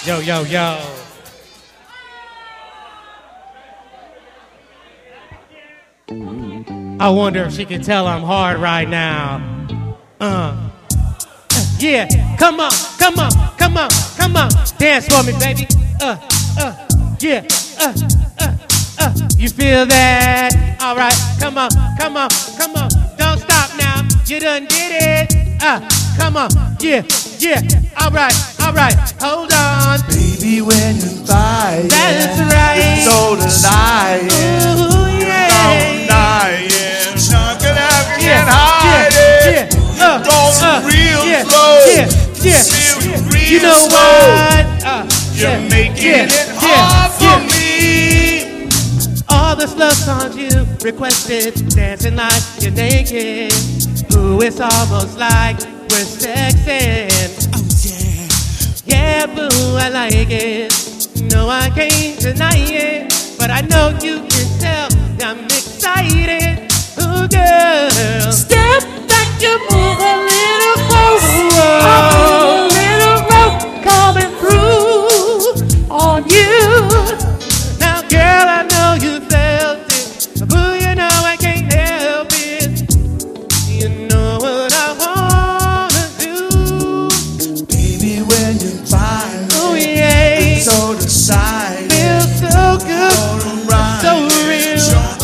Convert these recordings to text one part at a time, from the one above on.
Yo, yo, yo. I wonder if she can tell I'm hard right now. Yeah, come on, come on, come on, come on. Dance for me, baby. Yeah, You feel that? All right, come on, come on, come on. Don't stop now. You done did it. Come on, yeah, yeah. All right, hold on. Baby, when you fight, that's right. So tonight, ooh, yeah. You don't die, yeah. Nothing I can hide it. You go real slow. Feel real you know slow. What? You're making it hard for me. All the slow songs you requested, dancing like you're naked. Ooh, it's almost like we're sexing. Oh yeah. Yeah, boo, I like it. No, I can't deny it, but I know you can tell I'm excited. Ooh, girl, step back, you move a little closer. A little rope coming through on you. Now, girl, I know you felt it, boo, you know I can't help it. You know what I wanna do, baby. When you find, oh yeah, so decide, feels so good, so real.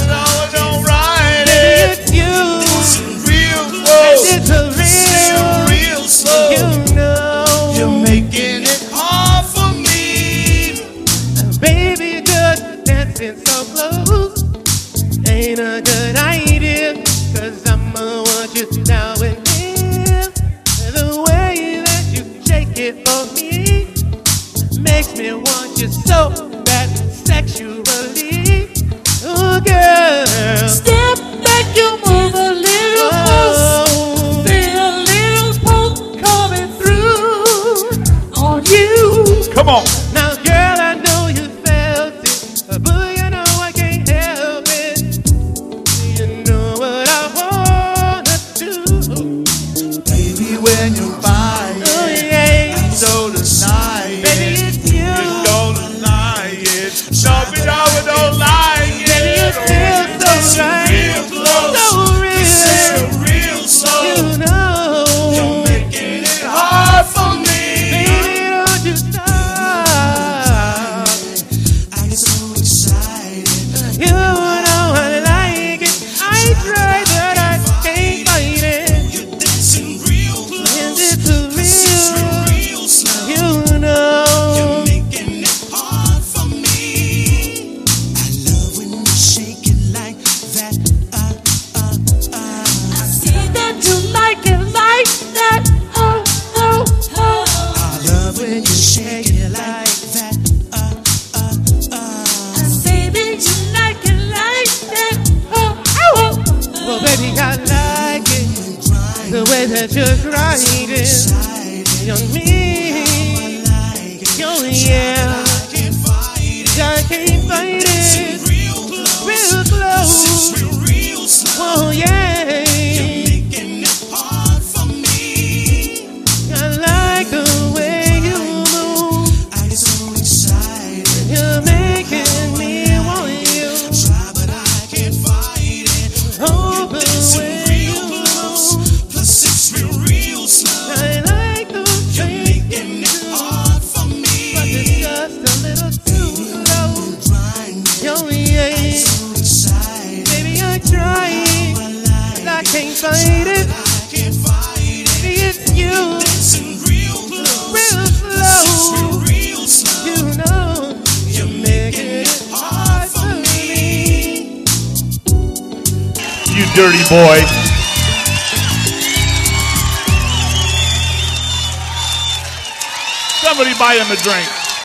It's a real slow. You know you're making it hard for me. Baby, good dancing so close ain't a good idea, 'cause I'ma want you now and then. The way that you shake it for me makes me want you so bad sexually. Oh, girl, step back, you move a little closer. Come on. Now, girl, I know you felt it, but you know I can't help it. You know what I wanna do, baby. When you find, oh yeah, so decide, baby, it's you. You don't lie it. Don't lie it. Baby, it feels so right, real close. so real. This is a real soul. You know you're making it hard for me. Baby, don't you stop. You know I like it. I try, but I can't fight it. You're dancing real close. And it's a real slow. You know you're making it hard for me. I love when you shake it like that. I see that you like it like that. Oh, oh, oh. I love when you shake it like that. well, baby, I like it, the way that you're grinding on me. Oh yeah, I can't fight it. Real close. Oh yeah, I like the way you move. You're making me want you. Oh, the way you move. I like the way you do, but it's just a little too slow. Oh yeah, baby, I'm trying, but I can't fight it. Baby, it's you, real slow. You know you're making it hard for me. You dirty boy. Somebody buy him a drink.